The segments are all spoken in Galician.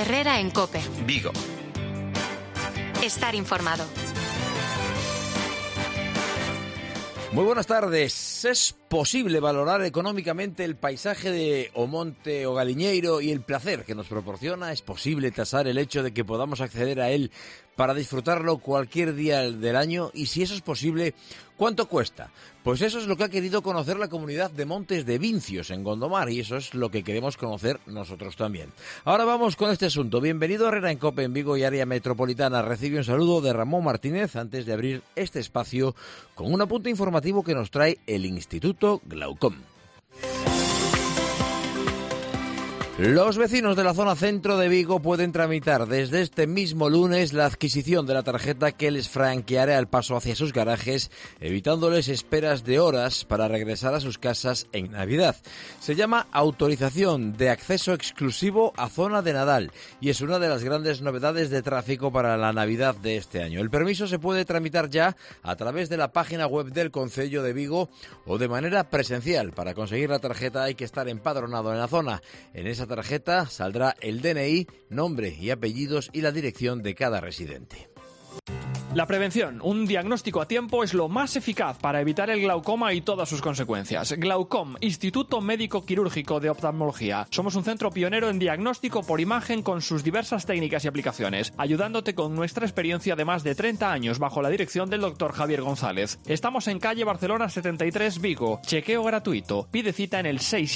Herrera en COPE. Vigo. Estar informado. Muy buenas tardes. ¿Es posible valorar económicamente el paisaje de o Monte o Galiñeiro y el placer que nos proporciona? ¿Es posible tasar el hecho de que podamos acceder a él para disfrutarlo cualquier día del año? Y si eso es posible, ¿cuánto cuesta? Pues eso es lo que ha querido conocer la comunidad de Montes de Vincios en Gondomar, y eso es lo que queremos conocer nosotros también. Ahora vamos con este asunto. Bienvenido a Herrera en COPE en Vigo y área metropolitana. Recibe un saludo de Ramón Martínez antes de abrir este espacio con un apunte informativo que nos trae el Instituto Glaucom. Los vecinos de la zona centro de Vigo pueden tramitar desde este mismo lunes la adquisición de la tarjeta que les franqueará el paso hacia sus garajes, evitándoles esperas de horas para regresar a sus casas en Navidad. Se llama autorización de acceso exclusivo a zona de Nadal y es una de las grandes novedades de tráfico para la Navidad de este año. El permiso se puede tramitar ya a través de la página web del Concello de Vigo o de manera presencial. Para conseguir la tarjeta hay que estar empadronado en la zona. En esa tarjeta saldrá el DNI, nombre y apellidos y la dirección de cada residente. La prevención, un diagnóstico a tiempo, es lo más eficaz para evitar el glaucoma y todas sus consecuencias. Glaucom, Instituto Médico Quirúrgico de Oftalmología. Somos un centro pionero en diagnóstico por imagen con sus diversas técnicas y aplicaciones, ayudándote con nuestra experiencia de más de 30 años bajo la dirección del Dr. Javier González. Estamos en calle Barcelona 73, Vigo. Chequeo gratuito. Pide cita en el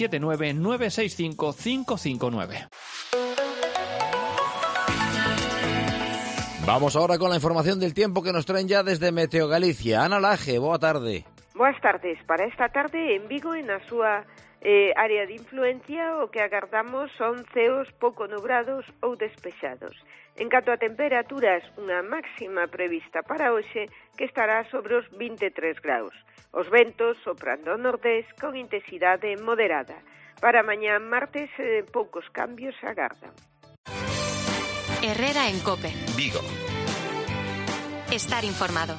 679-965-559. Vamos ahora con la información del tiempo que nos traen ya desde Meteo Galicia. Ana Laje, boa tarde. Boas tardes. Para esta tarde en Vigo e na súa área de influencia o que agardamos son ceos pouco nubrados ou despexados. En canto a temperaturas, unha máxima prevista para hoxe que estará sobre os 23 graus. Os ventos soprando ao nordés con intensidade moderada. Para mañá martes poucos cambios se agardan. Herrera en COPE. Vigo. Estar informado.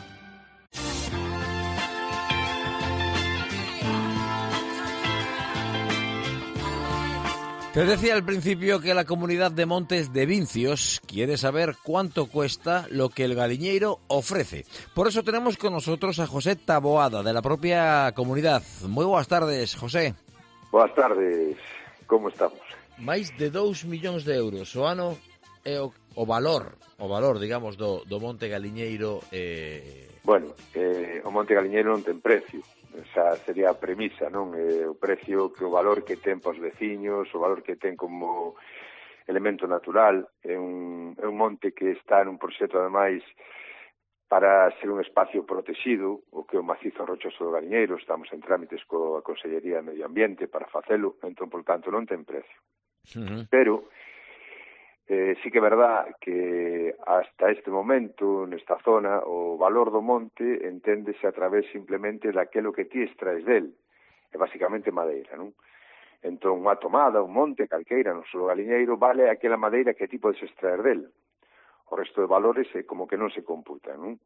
Te decía al principio que la comunidad de Montes de Vincios quiere saber cuánto cuesta lo que el Galiñeiro ofrece. Por eso tenemos con nosotros a José Taboada, de la propia comunidad. Muy buenas tardes, José. Boas tardes, como estamos? Máis de 2 millóns de euros o ano é o valor, digamos, do Monte Galiñeiro. Bueno, o Monte Galiñeiro non ten precio. Esa sería a premisa, non? O precio, que o valor que ten pos veciños, o valor que ten como elemento natural. É un monte que está nun proxecto, ademais, para ser un espacio protegido, o que é o macizo rochoso do Galiñeiro. Estamos en trámites coa Consellería de Medio Ambiente para facelo, entón, por tanto, non ten precio. Pero sí que é verdad que hasta este momento, nesta zona, o valor do monte enténdese a través simplemente daquelo que ti extraes del. É basicamente madeira, non? Entón, unha tomada, un monte, calqueira, no solo Galiñeiro, vale aquela madeira que ti podes extraer del. O resto de valores é como que non se computa, non?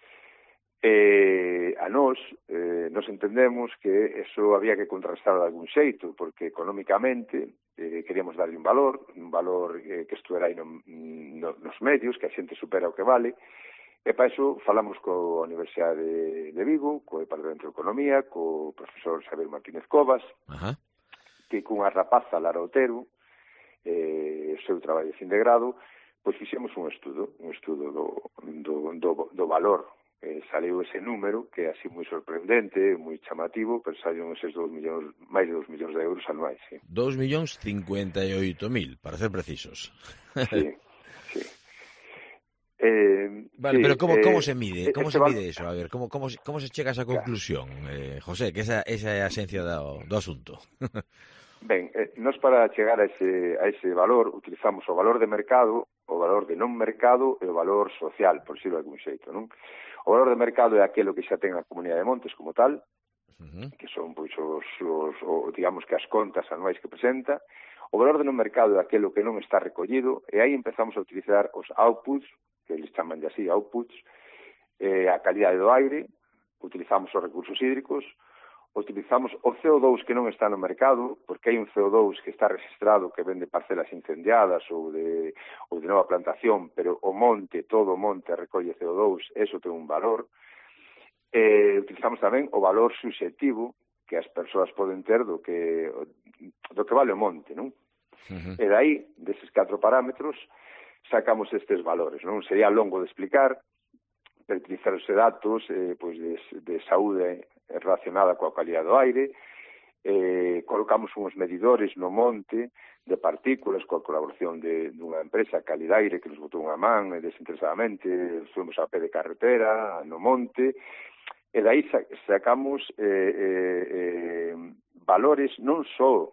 A nos entendemos que eso había que contrastar de algún xeito, porque económicamente queríamos darle un valor que estuera aí nos medios, que a xente supera o que vale, e para iso falamos coa Universidade de Vigo, co Departamento de Economía, co profesor Xavier Martínez Cobas, que cunha rapaza, Lara Otero, o seu traballo de fin de grado, pois fixemos un estudo do valor. Saliu ese número que é así moi sorprendente, moi chamativo, pero saliu eses 2 millóns, máis de 2 millóns de euros anuais. Sí. 2.058.000, para ser precisos. Sí, sí. Vale, sí, pero como se mide? Como se mide eso? A ver, como se chega a esa conclusión, José, que esa é a esencia do asunto. Ben, nós para chegar a ese valor utilizamos o valor de mercado, o valor de non mercado e o valor social, por decirlo de algún xeito, non? O valor de mercado é aquilo que xa ten a Comunidade de Montes como tal, que son, pois, digamos que as contas anuais que presenta. O valor de non mercado é aquilo que non está recollido, e aí empezamos a utilizar os outputs, que eles chaman de así, outputs, a calidade do aire, utilizamos os recursos hídricos, utilizamos o CO2 que non está no mercado, porque hai un CO2 que está registrado que vende parcelas incendiadas ou de nova plantación, pero o monte, todo o monte recolle CO2, eso ten un valor. Utilizamos tamén o valor subxectivo que as persoas poden ter do que vale o monte, non? E dai, deses 4 parámetros, sacamos estes valores, non? Sería longo de explicar, pero utilizar os datos pois de saúde relacionada coa calidad do aire, colocamos uns medidores no monte de partículas coa colaboración dunha empresa, Calidaire, que nos botou unha man desinteresadamente, fuimos a pé de carretera, no monte, e dai sacamos valores non só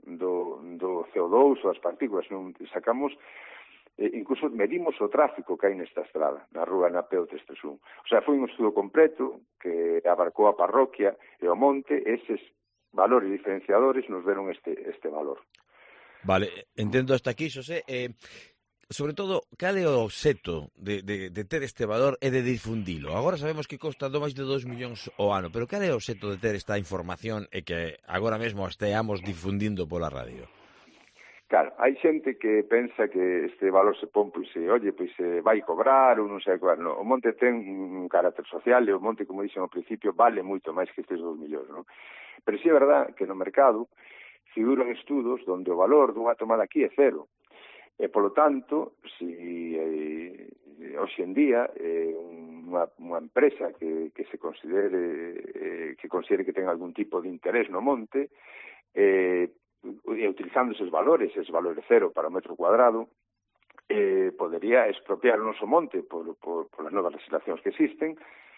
do CO2 ou das partículas, non sacamos, incluso medimos o tráfico que hai nesta estrada, na rúa na P.O. 331. O sea, foi un estudo completo que abarcou a parroquia e o monte, eses valores diferenciadores nos deron este valor. Vale, entendo hasta aquí, Xosé. Sobre todo, cal é o obxecto de ter este valor e de difundilo? Agora sabemos que costa máis de 2 millóns o ano, pero cal é o obxecto de ter esta información e que agora mesmo esteamos difundindo pola radio? Claro, hai xente que pensa que este valor se pon, pois, vai cobrar ou non sei cobrar. No, o monte ten un carácter social e o monte, como dixen ao principio, vale moito máis que estes 2 millóns, non? Pero si é verdad que no mercado figuran estudos onde o valor dunha tomada aquí é cero. E, polo tanto, si hoxe en día unha empresa que se considere que ten algún tipo de interés no monte, utilizando eses valores cero para o metro cuadrado, podería expropiar o noso monte por as novas legislacións que existen,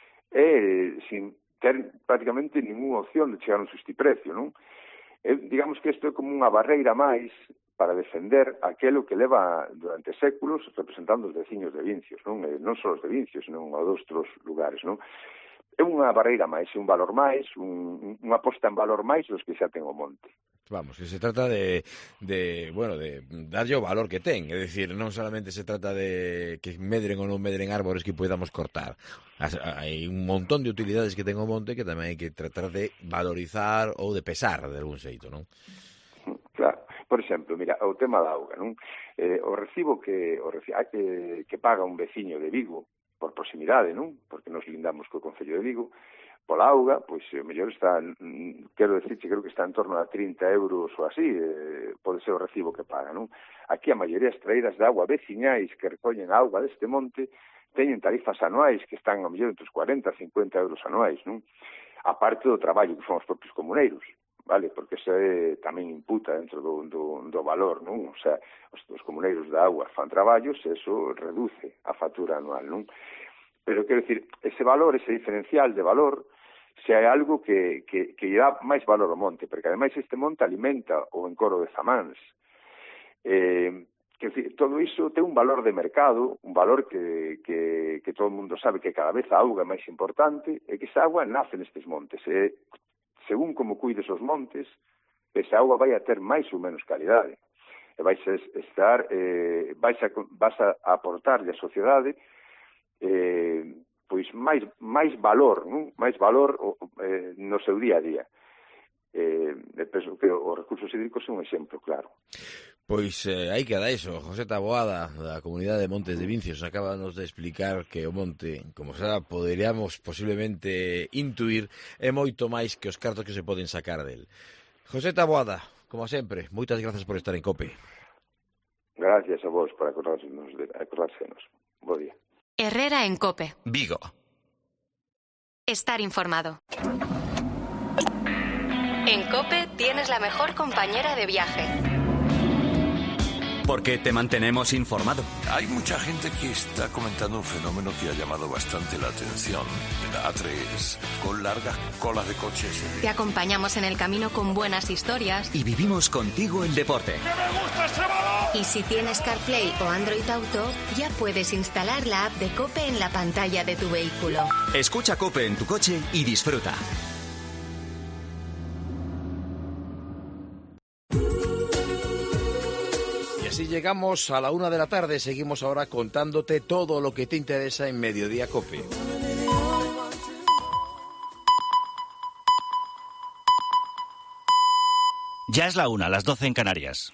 sin ter prácticamente ninguna opción de chegar a un sustiprecio, non? Digamos que isto é como unha barreira máis para defender aquelo que leva durante séculos representando os veciños de Vincios, non? Non só os de Vincios, senón os outros lugares, non? É unha barreira máis, un valor máis, unha posta en valor máis dos que xa ten o monte. Vamos, que se trata de darlle o valor que ten, é dicir, non solamente se trata de que medren ou non medren árbores que podamos cortar. Hai un montón de utilidades que ten o monte que tamén hai que tratar de valorizar ou de pesar de algún xeito, non? Claro. Por exemplo, mira, o tema da auga, non? O recibo que paga un veciño de Vigo por proximidade, non? Porque nos lindamos co Concello de Vigo, pola auga, pois o mellor está, creo que está en torno a 30 euros ou así, pode ser o recibo que paga, non? Aquí a maioría das traídas de auga veciñais que recollen a auga deste monte teñen tarifas anuais que están a mellor entre os 40 e 50 euros anuais, non? A parte do traballo que son os propios comuneiros, vale, porque eso tamén imputa dentro do valor, non? O sea, os comuneiros da auga fan traballos e eso reduce a factura anual, non? Pero, quero dicir, ese valor, ese diferencial de valor, se hai algo que dá máis valor ao monte, porque ademais este monte alimenta o encoro de Zamáns. Quero dicir, todo iso ten un valor de mercado, un valor que todo o mundo sabe que cada vez a auga é máis importante, e que esa auga nace nestes montes, según como cuides os montes, esa auga vai a ter máis ou menos calidade. E vais a aportarlle á sociedade pois máis valor, non? Máis valor no seu día a día. Penso que os recursos hídricos son un exemplo, claro. Pois aí queda iso. José Taboada, da comunidade de Montes de Vincios, acábanos de explicar que o monte, como xa poderíamos posiblemente intuir, é moito máis que os cartos que se poden sacar del. José Taboada, como sempre, moitas grazas por estar en COPE. Gracias a vos por acordársenos. Bo día. Herrera en COPE. Vigo. Estar informado. En COPE tienes la mejor compañera de viaje. Porque te mantenemos informado. Hay mucha gente que está comentando un fenómeno que ha llamado bastante la atención. La A3, con largas colas de coches. Te acompañamos en el camino con buenas historias. Y vivimos contigo el deporte. ¡Que me gusta ese balón! Y si tienes CarPlay o Android Auto, ya puedes instalar la app de COPE en la pantalla de tu vehículo. Escucha COPE en tu coche y disfruta. Así llegamos a la 1 de la tarde. Seguimos ahora contándote todo lo que te interesa en Mediodía COPE. Ya es la 1, las 12 en Canarias.